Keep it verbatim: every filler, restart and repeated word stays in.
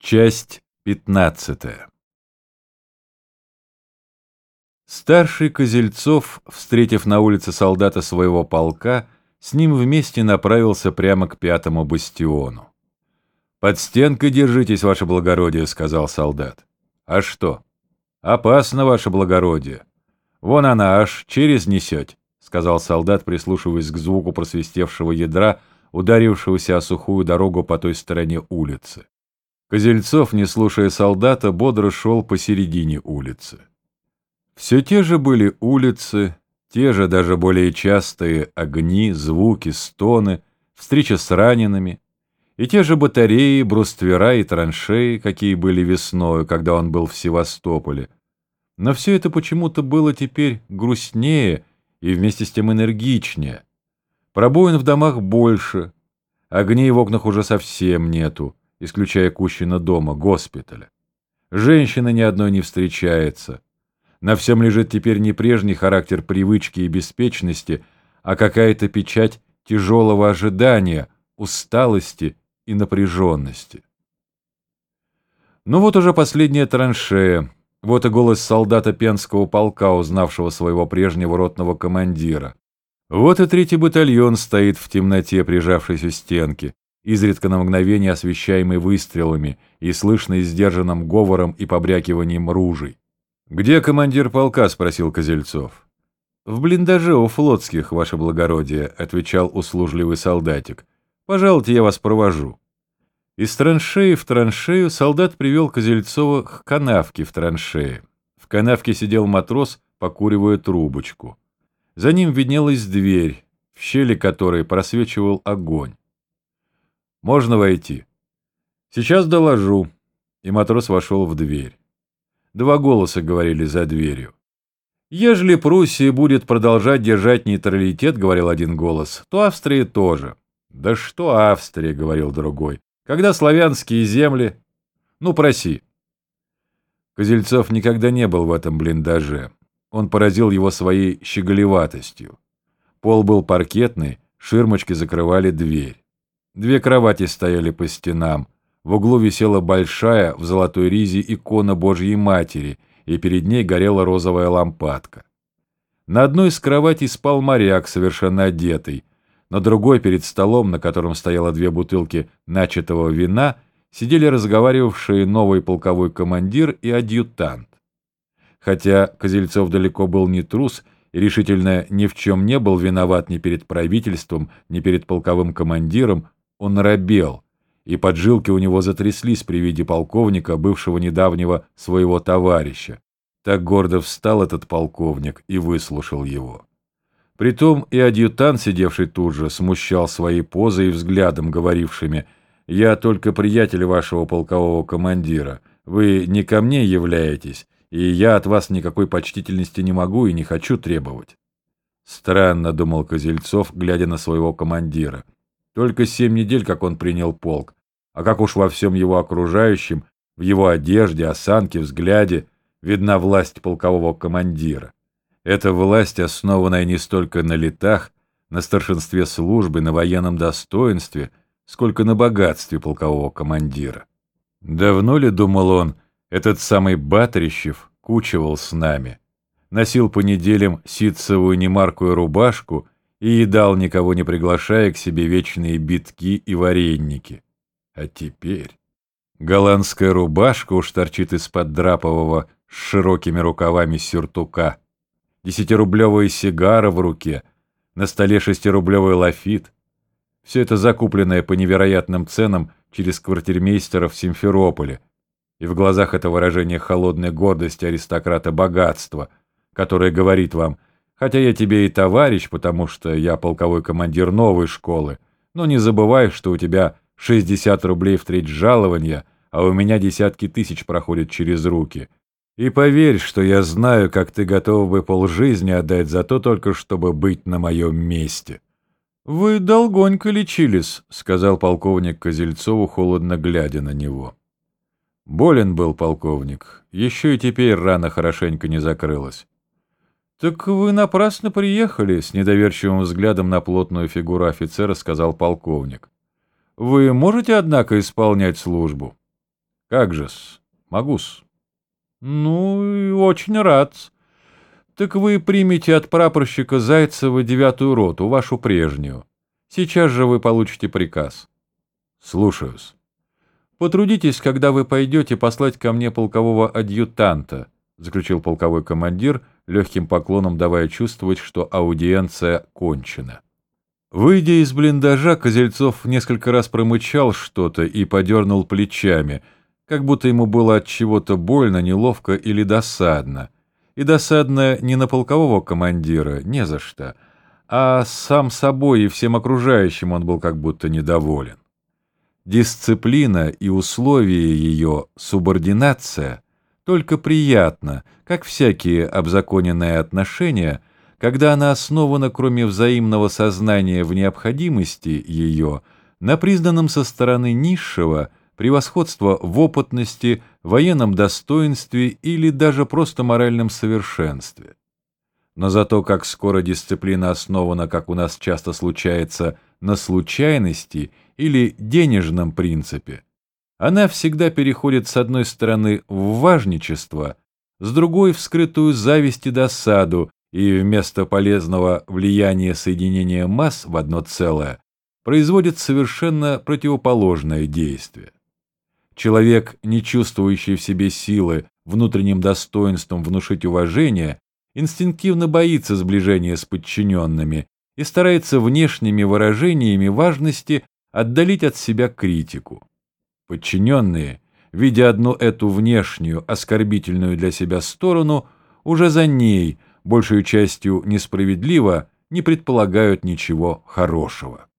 Часть пятнадцатая. Старший Козельцов, встретив на улице солдата своего полка, с ним вместе направился прямо к пятому бастиону. «Под стенкой держитесь, ваше благородие», — сказал солдат. «А что?» «Опасно, ваше благородие. Вон она аж через несете», — сказал солдат, прислушиваясь к звуку просвистевшего ядра, ударившегося о сухую дорогу по той стороне улицы. Козельцов, не слушая солдата, бодро шел посередине улицы. Все те же были улицы, те же даже более частые огни, звуки, стоны, встреча с ранеными, и те же батареи, бруствера и траншеи, какие были весною, когда он был в Севастополе. Но все это почему-то было теперь грустнее и вместе с тем энергичнее. Пробоин в домах больше, огней в окнах уже совсем нету, исключая Кущина дома, госпиталя. Женщины ни одной не встречается. На всем лежит теперь не прежний характер привычки и беспечности, а какая-то печать тяжелого ожидания, усталости и напряженности. Ну вот уже последняя траншея, вот и голос солдата Пенского полка, узнавшего своего прежнего ротного командира. Вот и третий батальон стоит в темноте, прижавшись у стенки, изредка на мгновение освещаемый выстрелами и слышный сдержанным говором и побрякиванием ружей. «Где командир полка?» — спросил Козельцов. «В блиндаже у флотских, ваше благородие», — отвечал услужливый солдатик. «Пожалуйте, я вас провожу». Из траншеи в траншею солдат привел Козельцова к канавке в траншее. В канавке сидел матрос, покуривая трубочку. За ним виднелась дверь, в щели которой просвечивал огонь. «Можно войти?» «Сейчас доложу». И матрос вошел в дверь. Два голоса говорили за дверью. «Ежели Пруссия будет продолжать держать нейтралитет, — говорил один голос, — то Австрия тоже». «Да что Австрия, — говорил другой, — когда славянские земли... Ну, проси». Козельцов никогда не был в этом блиндаже. Он поразил его своей щеголеватостью. Пол был паркетный, ширмочки закрывали дверь. Две кровати стояли по стенам. В углу висела большая в золотой ризе икона Божьей Матери, и перед ней горела розовая лампадка. На одной из кроватей спал моряк, совершенно одетый. На другой, перед столом, на котором стояло две бутылки начатого вина, сидели разговаривавшие новый полковой командир и адъютант. Хотя Козельцов далеко был не трус и решительно ни в чем не был виноват ни перед правительством, ни перед полковым командиром, он робел, и поджилки у него затряслись при виде полковника, бывшего недавнего своего товарища. Так гордо встал этот полковник и выслушал его. Притом и адъютант, сидевший тут же, смущал своей позой и взглядом, говорившими: «Я только приятель вашего полкового командира, вы не ко мне являетесь, и я от вас никакой почтительности не могу и не хочу требовать». «Странно, — думал Козельцов, глядя на своего командира, — только семь недель, как он принял полк, а как уж во всем его окружающем, в его одежде, осанке, взгляде, видна власть полкового командира. Эта власть, основанная не столько на летах, на старшинстве службы, на военном достоинстве, сколько на богатстве полкового командира. Давно ли, думал он, этот самый Батрищев кучевал с нами, носил по неделям ситцевую немаркую рубашку и едал, никого не приглашая, к себе вечные битки и вареники. А теперь голландская рубашка уж торчит из-под драпового с широкими рукавами сюртука, десятирублевая сигара в руке, на столе шестирублевый лафит. Все это закупленное по невероятным ценам через квартирмейстера в Симферополе, и в глазах это выражение холодной гордости аристократа богатства, которое говорит вам: «Хотя я тебе и товарищ, потому что я полковой командир новой школы, но не забывай, что у тебя шестьдесят рублей в треть жалования, а у меня десятки тысяч проходят через руки. И поверь, что я знаю, как ты готов бы полжизни отдать за то только, чтобы быть на моем месте». «Вы долгонько лечились», — сказал полковник Козельцову, холодно глядя на него. Болен был полковник, еще и теперь рана хорошенько не закрылась. «Так вы напрасно приехали», — с недоверчивым взглядом на плотную фигуру офицера сказал полковник. «Вы можете, однако, исполнять службу?» Как же-с, могу-с. Ну, и очень рад. Так вы примете от прапорщика Зайцева девятую роту, вашу прежнюю. Сейчас же вы получите приказ. Слушаюсь. Потрудитесь, когда вы пойдете, послать ко мне полкового адъютанта, заключил полковой командир, легким поклоном давая чувствовать, что аудиенция кончена. Выйдя из блиндажа, Козельцов несколько раз промычал что-то и подернул плечами, как будто ему было от чего-то больно, неловко или досадно. И досадно не на полкового командира, не за что, а сам собой и всем окружающим он был как будто недоволен. Дисциплина и условия ее, субординация, только приятно, как всякие обзаконенные отношения, когда она основана, кроме взаимного сознания в необходимости ее, на признанном со стороны низшего превосходство в опытности, военном достоинстве или даже просто моральном совершенстве. Но зато как скоро дисциплина основана, как у нас часто случается, на случайности или денежном принципе, она всегда переходит с одной стороны в важничество, с другой в скрытую зависть и досаду, и вместо полезного влияния соединения масс в одно целое производит совершенно противоположное действие. Человек, не чувствующий в себе силы внутренним достоинством внушить уважение, инстинктивно боится сближения с подчиненными и старается внешними выражениями важности отдалить от себя критику. Подчиненные, видя одну эту внешнюю, оскорбительную для себя сторону, уже за ней, большей частью несправедливо, не предполагают ничего хорошего.